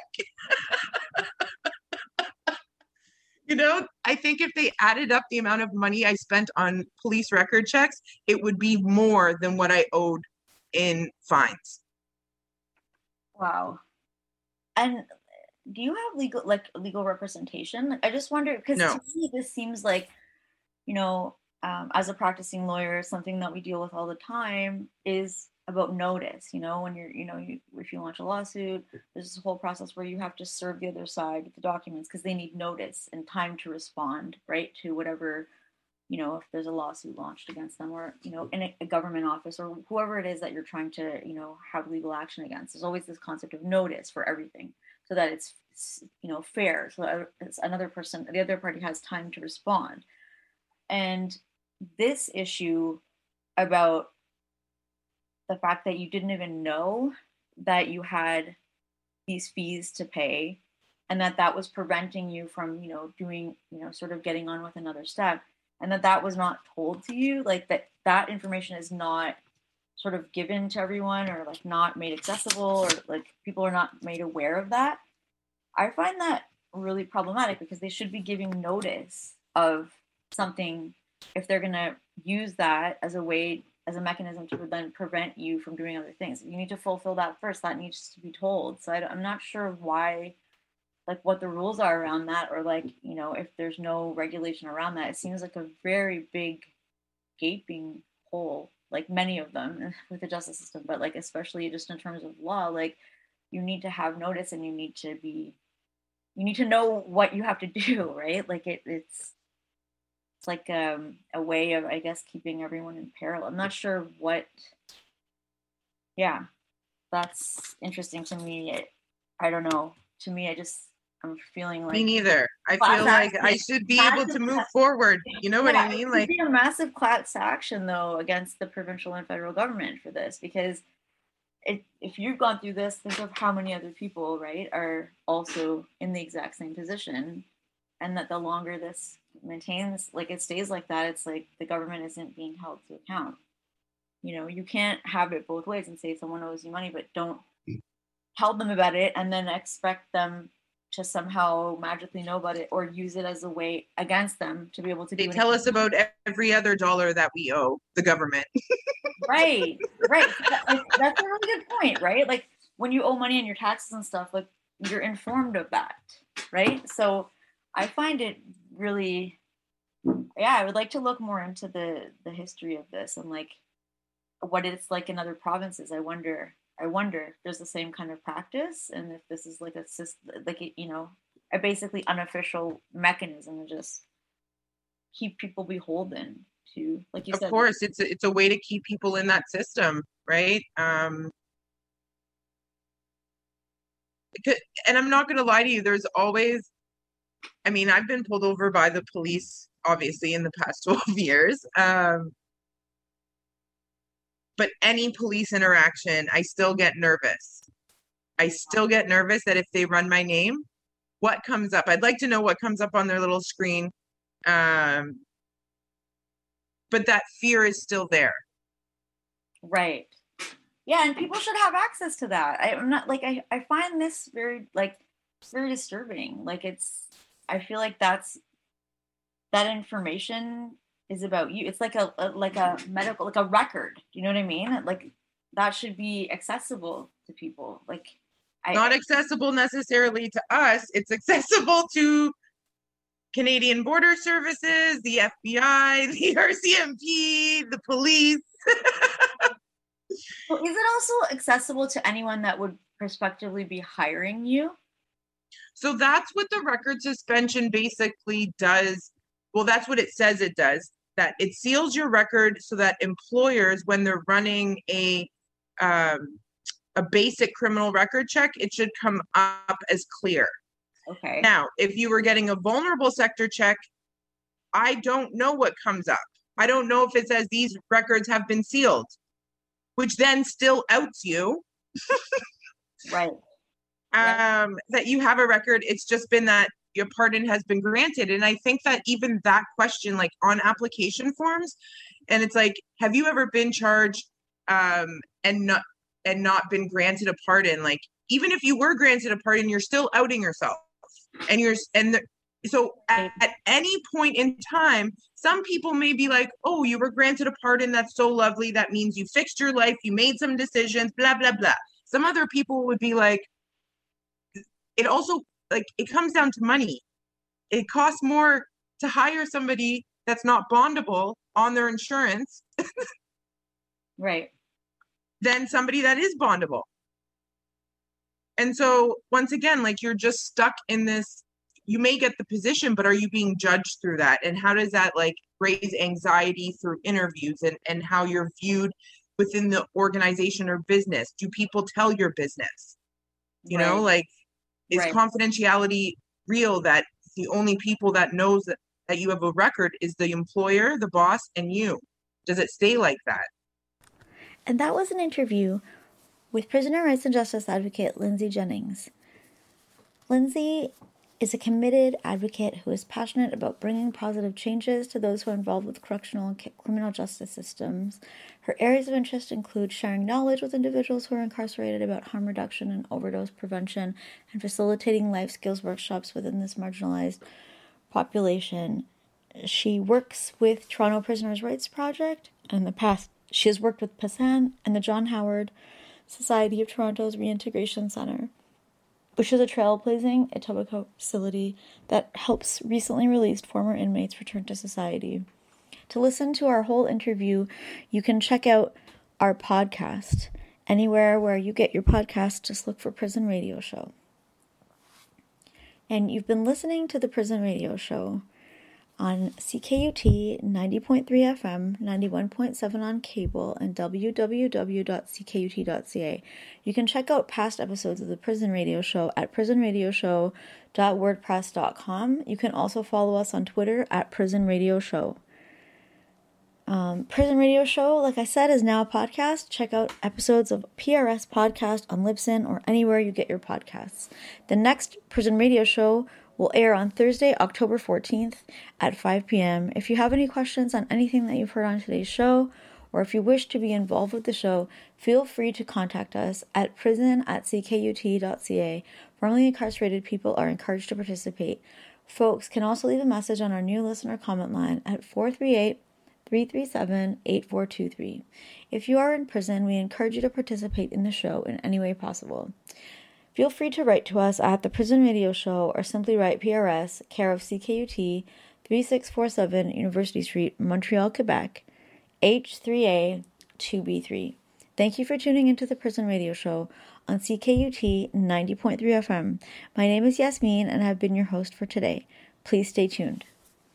I think if they added up the amount of money I spent on police record checks, it would be more than what I owed in fines. Wow. And do you have legal representation? I just wonder, because No. To me this seems like, as a practicing lawyer, something that we deal with all the time is about notice. When if you launch a lawsuit, there's this whole process where you have to serve the other side with the documents because they need notice and time to respond, right, to whatever you know, if there's a lawsuit launched against them, or, you know, in a government office, or whoever it is that you're trying to, you know, have legal action against, there's always this concept of notice for everything, so that it's, you know, fair, so that it's another person, the other party has time to respond. And this issue about the fact that you didn't even know that you had these fees to pay, and that was preventing you from, you know, doing, you know, sort of getting on with another step, and that was not told to you, like that information is not sort of given to everyone, or like not made accessible, or like people are not made aware of that. I find that really problematic, because they should be giving notice of something if they're going to use that as a way, as a mechanism to then prevent you from doing other things. You need to fulfill that first. That needs to be told. So I'm not sure why, like what the rules are around that, or like, you know, if there's no regulation around that. It seems like a very big gaping hole, like many of them with the justice system, but like especially just in terms of law, like you need to have notice, and you need to know what you have to do, right? Like it's like a way of, I guess, keeping everyone in peril. I'm not sure what. Yeah, that's interesting to me. I don't know. To me, I'm feeling like. Me neither. I feel like I should be able to move forward. You know what I mean? Like, it would be a massive class action, though, against the provincial and federal government for this, because if you've gone through this, think of how many other people, right, are also in the exact same position, and that the longer this maintains, like it stays like that, it's like the government isn't being held to account. You know, you can't have it both ways and say someone owes you money, but don't tell them about it and then expect them to somehow magically know about it, or use it as a way against them to be able to do. They tell us about every other dollar that we owe the government. Right. That's a really good point, right? Like when you owe money on your taxes and stuff, like you're informed of that, right? So I find it really, I would like to look more into the history of this, and like what it's like in other provinces. I wonder if there's the same kind of practice, and if this is like a basically unofficial mechanism to just keep people beholden to, like you said. Of course, it's a way to keep people in that system, right? And I'm not going to lie to you. There's always, I mean, I've been pulled over by the police, obviously, in the past 12 years. But any police interaction, I still get nervous. I still get nervous that if they run my name, what comes up? I'd like to know what comes up on their little screen. But that fear is still there. Right. Yeah, and people should have access to that. I'm not like, I find this very disturbing. Like I feel like that information is about you. It's like a medical, like a record. You know what I mean? Like that should be accessible to people. Like not accessible necessarily to us. It's accessible to Canadian Border Services, the FBI, the RCMP, the police. Well, is it also accessible to anyone that would prospectively be hiring you? So that's what the record suspension basically does. Well, that's what it says it does. That it seals your record so that employers, when they're running a basic criminal record check, it should come up as clear. Okay. Now, if you were getting a vulnerable sector check, I don't know what comes up. I don't know if it says these records have been sealed, which then still outs you. Right. That you have a record. It's just been that your pardon has been granted. And I think that even that question, like on application forms, and it's like, have you ever been charged and not been granted a pardon? Like, even if you were granted a pardon, you're still outing yourself. So at any point in time, some people may be like, oh, you were granted a pardon. That's so lovely. That means you fixed your life. You made some decisions, blah, blah, blah. Some other people would be like, it also, like, it comes down to money. It costs more to hire somebody that's not bondable on their insurance. Right. Than somebody that is bondable. And so once again, like, you're just stuck in this you may get the position, but are you being judged through that? And how does that like raise anxiety through interviews and how you're viewed within the organization or business? Do people tell your business? You know, like, is confidentiality real, that the only people that knows that you have a record is the employer, the boss, and you? Does it stay like that? And that was an interview with prisoner rights and justice advocate Lindsay Jennings. Lindsay is a committed advocate who is passionate about bringing positive changes to those who are involved with correctional and criminal justice systems. Her areas of interest include sharing knowledge with individuals who are incarcerated about harm reduction and overdose prevention, and facilitating life skills workshops within this marginalized population. She works with Toronto Prisoners' Rights Project, and in the past she has worked with PASAN and the John Howard Society of Toronto's Reintegration Centre, which is a trailblazing Etobicoke facility that helps recently released former inmates return to society. To listen to our whole interview, you can check out our podcast. Anywhere where you get your podcast, just look for Prison Radio Show. And you've been listening to the Prison Radio Show on CKUT 90.3 FM, 91.7 on cable, and www.ckut.ca. You can check out past episodes of the Prison Radio Show at prisonradioshow.wordpress.com. You can also follow us on Twitter at Prison Radio Show. Prison Radio Show, like I said, is now a podcast. Check out episodes of PRS Podcast on Libsyn or anywhere you get your podcasts. The next Prison Radio Show will air on Thursday, October 14th at 5 p.m. If you have any questions on anything that you've heard on today's show, or if you wish to be involved with the show, feel free to contact us at prison@ckut.ca. Formerly incarcerated people are encouraged to participate. Folks can also leave a message on our new listener comment line at 438-337-8423. If you are in prison, we encourage you to participate in the show in any way possible. Feel free to write to us at The Prison Radio Show or simply write PRS, care of CKUT, 3647 University Street, Montreal, Quebec, H3A 2B3. Thank you for tuning into The Prison Radio Show on CKUT 90.3 FM. My name is Yasmin and I've been your host for today. Please stay tuned.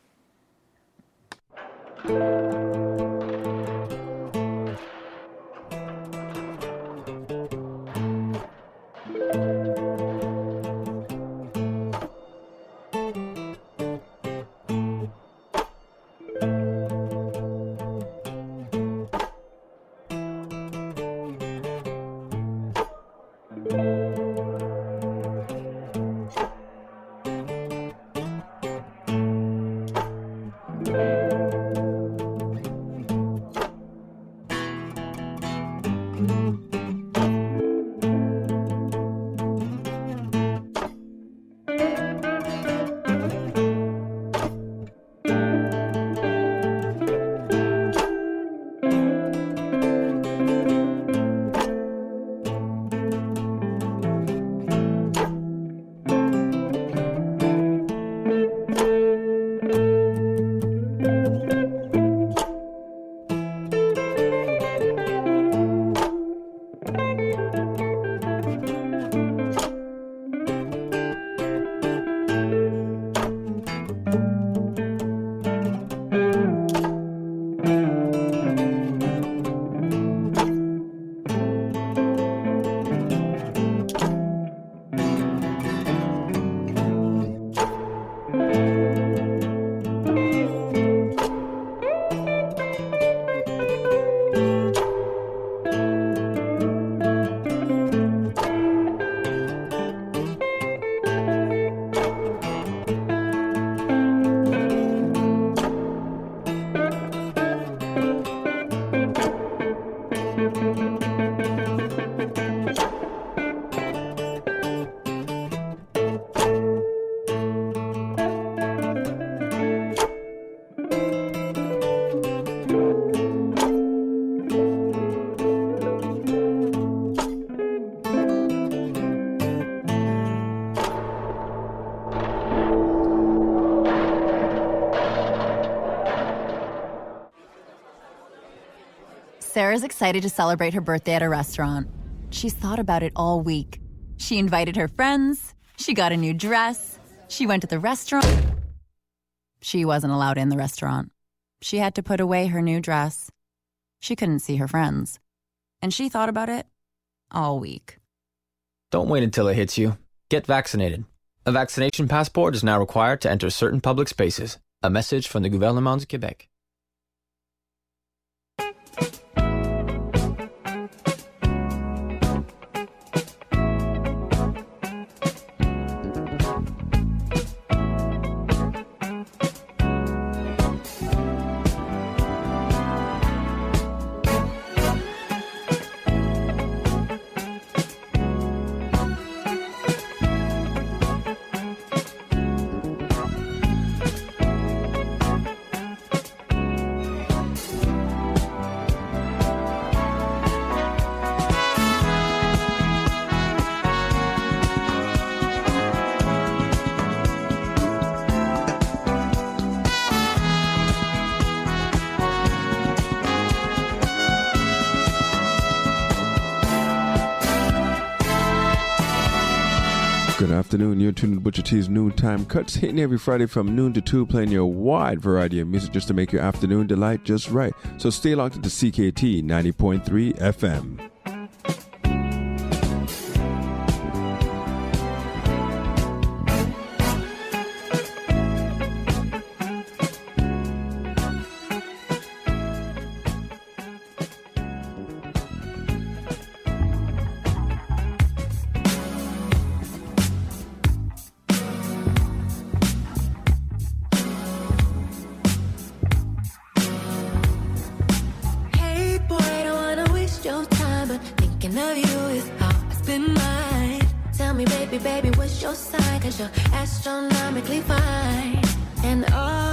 Sarah's excited to celebrate her birthday at a restaurant. She's thought about it all week. She invited her friends. She got a new dress. She went to the restaurant. She wasn't allowed in the restaurant. She had to put away her new dress. She couldn't see her friends. And she thought about it all week. Don't wait until it hits you. Get vaccinated. A vaccination passport is now required to enter certain public spaces. A message from the Gouvernement du Québec. Good afternoon. You're tuned to Butcher T's Noontime Cuts, hitting every Friday from noon to 2, playing your wide variety of music just to make your afternoon delight just right. So stay locked to CKT 90.3 FM. Baby, what's your sign? 'Cause you're astronomically fine. And all